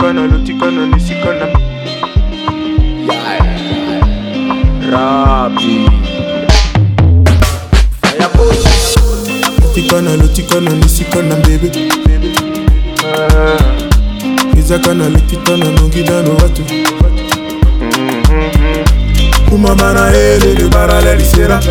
Lotikana, lotikana, nisikana. Rapi. Lotikana, lotikana, nisikana, baby. Izakana, likitana, nongidano watu. Umamana ele, le baraleli sera.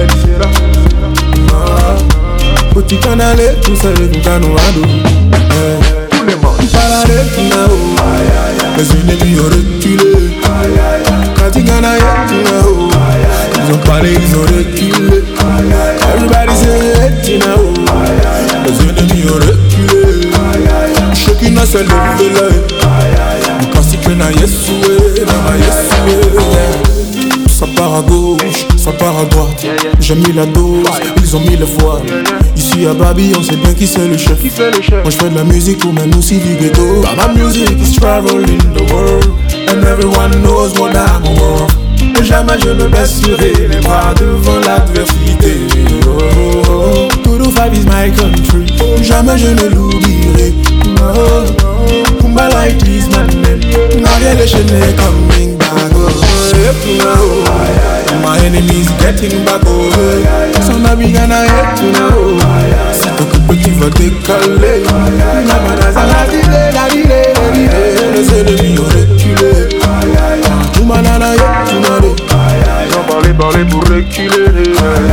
Lotikana, le, tout ça, le bugano ado. Parallèle qui n'a pas les ennemis ont reculé. Quand ils gagnent, ils ont parlé, ils ont reculé. Everybody say it now. Les ennemis ont reculé. Chacun a sa levé. Quand c'est que na yesoué, na yesoué. Ça part à gauche, ça part à droite. J'ai mis la dose, ils ont mis le voile. Ici à Babi, on sait bien qui c'est le chef. Moi je fais de la musique pour même aussi du ghetto. But my music is traveling the world, and everyone knows what I'm worth. Et jamais je ne baisserai les bras devant l'adversité. Oh, 225 is my country, jamais je ne l'oublierai. Oh, Kumba like this man, now the election is coming back. My enemies getting back over. So now we gonna hate you now. Si ton coup petit va décaler, la banaza la dile. Les ennemis ont reculé. Tout manana y'a tout nade. Ils ont parlé pour reculer.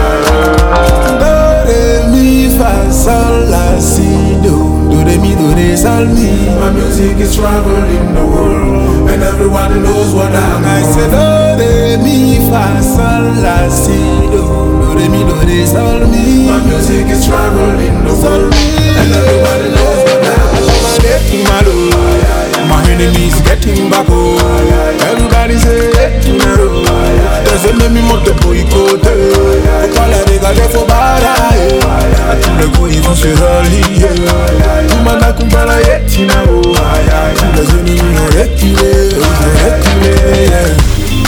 Do, re, mi, fa, sol, la, si, do. Do, re, mi, do, re, sol, mi. My music is traveling the world, and everyone knows what I said. Do, re, mi, fa, sol, la, si, do. Do, re, mi, do, re, sol, mi. My music is traveling the world, and everybody knows what I'm getting mad. My enemies getting back. Everybody say les ennemis montent pour y côté. Faut pas les dégager, faut barailler. À tous les coups ils vont se relier. Tout le monde a compris la yetina. Les ennemis ont reculé, ils ont reculé.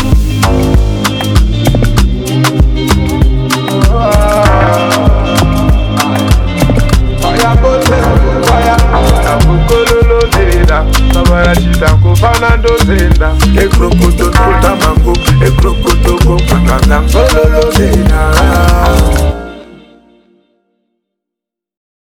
Fernando Zenda, e krokoto to tamango, e krokoto go kakanga, sololo Zenda.